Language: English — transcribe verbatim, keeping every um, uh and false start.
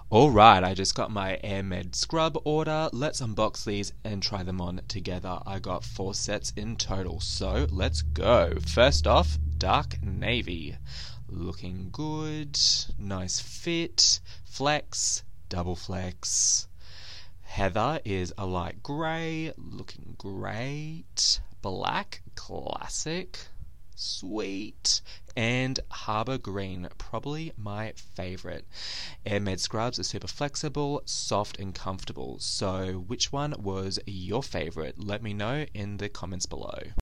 Alright, I just got my AirMed scrub order. Let's unbox these and try them on together. I got four sets in total, so let's go. First off, dark navy. Looking good, nice fit, flex, double flex. Heather is a light grey, looking great. Black, classic, sweet. And Harbour Green, probably my favourite. AirMed scrubs are super flexible, soft and comfortable. So which one was your favourite? Let me know in the comments below.